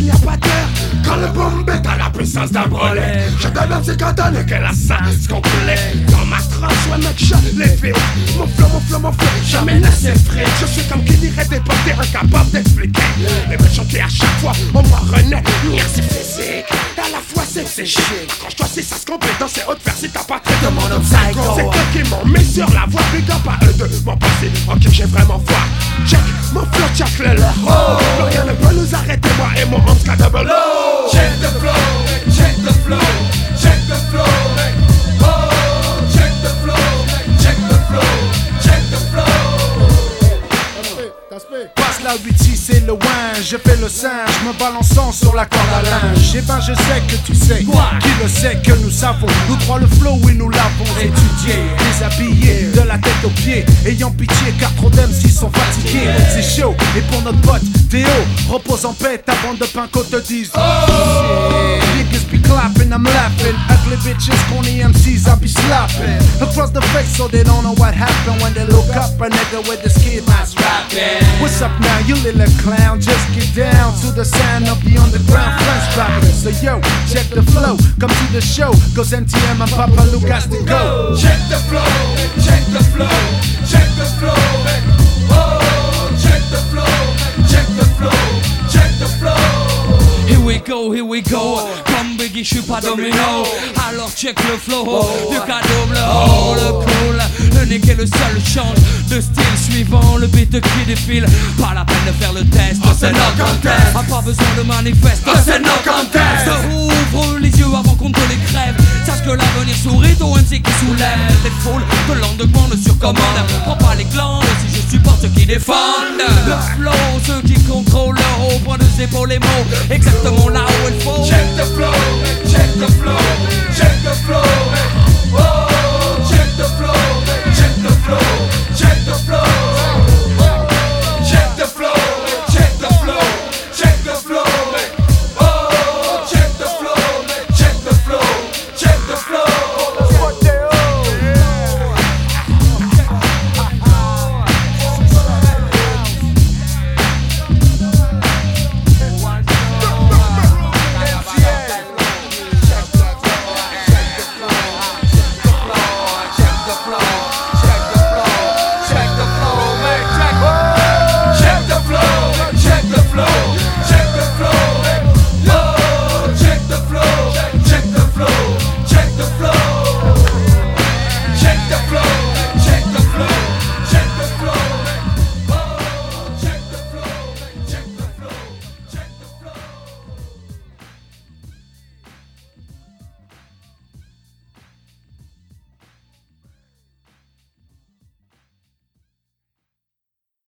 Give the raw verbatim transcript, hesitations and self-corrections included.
n'y a pas d'heure. Quand le bombe est à la puissance d'un brelet, je te donne ces cantonnes que la sens complet. Dans ma tranche, ouais mec, je les fais. Mon flow, mon flow, mon flow, jamais assez frais. Je suis comme qui dirait déporté, incapable d'expliquer. Les méchants qui à chaque fois, on m'en renaît. Mien c'est physique, et à la fois c'est c'est chic. Accroche-toi si ça se complète dans ces hautes vers si t'as pas trait de mon obstacle. C'est eux qui m'ont mis sur la voie, big up à eux deux, mon passé. Ok, j'ai vraiment foi. Check, mon flow, check le leur. Oh, rien ne peut nous arrêter, moi et mon homme double. Check the flow, check the flow, check the flow, oh, check the flow, check the flow, check the flow. Passe la huit six et le win, je fais le singe, me balançant sur la corde à linge. Et ben je sais que tu sais, qui le sait que nous savons. Nous trois le flow, oui nous l'avons étudié. Déshabillés de la tête aux pieds, ayant pitié car trop d'M C sont fatigués. C'est chaud, et pour notre pote Théo, repose en paix, ta bande de pinko te dise oh shit. Niggas be clapping, I'm laughing. Ugly bitches, corny M Cs, I be slapping across the face so they don't know what happened. When they look up, a nigga with the ski mask rapping. What's up now, you little clown? Just get down to the sound of the underground French rapping. So yo, check the flow, come to the show. Goes N T M and Papa Lucas to go. Check the flow, check the flow, check the flow. Oh, check the flow, check the flow, check the flow. Here we go, here we go. Comme Biggie, je suis pas domino. Alors check le flow, du cas double, oh le cool. Le nick est le seul change de style suivant le beat qui défile. Pas la peine de faire le test, oh, c'est no contest. A pas besoin de manifeste, oh, c'est no contest. Ouvre les yeux avant qu'on te les crève. Sache que l'avenir sourit au M C qui soulève les foules de l'underground sur commande. Prends pas les glandes si je supporte ceux qui défendent le flow, ceux qui contrôlent leur haut point de épaules les mots exactement là où il faut. Check the flow, check the flow, check the flow. Oh, check the flow.